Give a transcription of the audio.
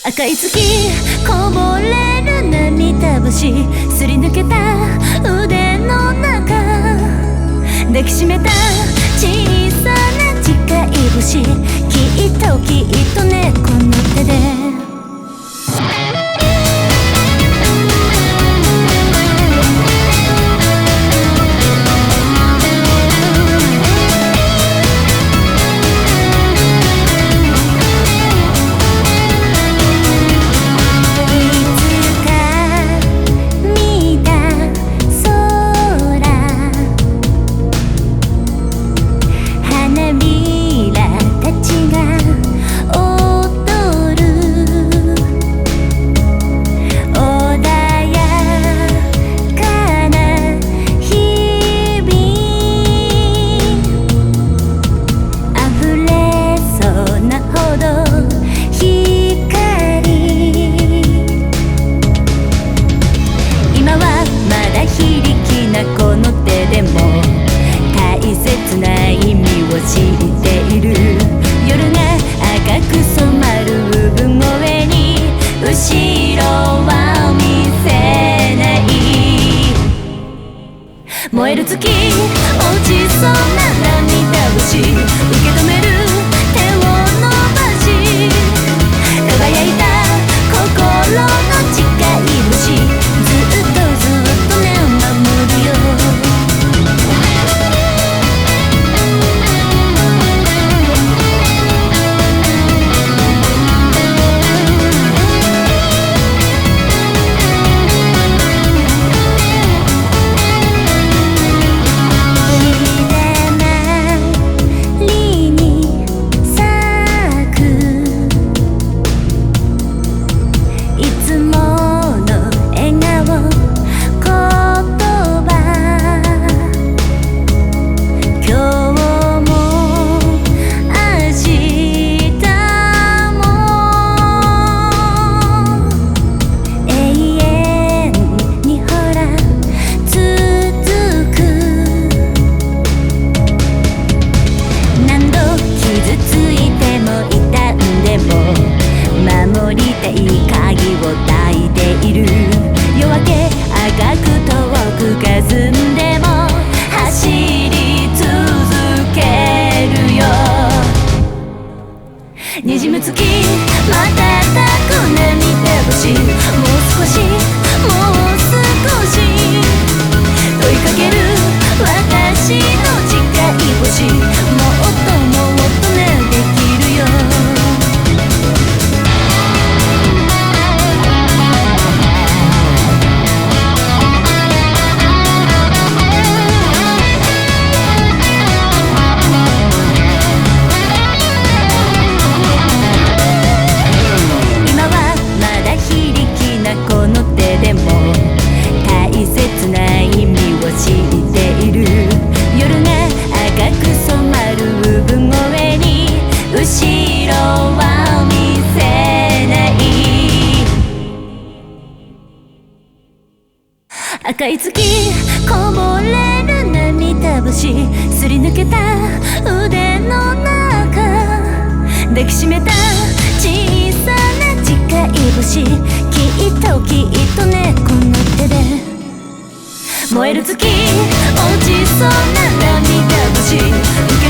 赤い月こぼれる涙星すり抜けた腕の中抱きしめた小さな誓い星きっとねこの手で知っている夜が赤く染まる産声に後ろは見せない燃える月落ちそうな涙星受け止める手を伸ばし輝いた心の誓い星ずっとね守るよにじむ月瞬く涙星もう少し問いかける私の誓い星もっとねできるよ赤い月こぼれる涙星すり抜けた腕の中抱きしめた小さな誓い星きっとねこの手で燃える月落ちそうな涙星